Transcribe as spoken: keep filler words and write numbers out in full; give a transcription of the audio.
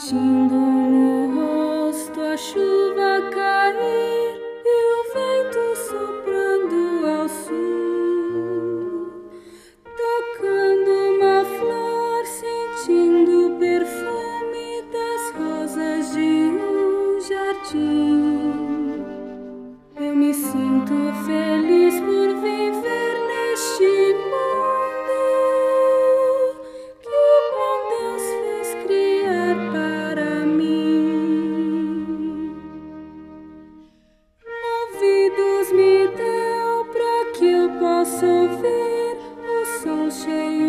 Sentindo no rosto a chuva cair e o vento soprando ao sul, tocando uma flor, sentindo o perfume das rosas de um jardim. Eu me sinto feliz por viver neste mundo que o bom Deus fez criar para mim. Ouvidos me deu para que eu possa ouvir o som cheio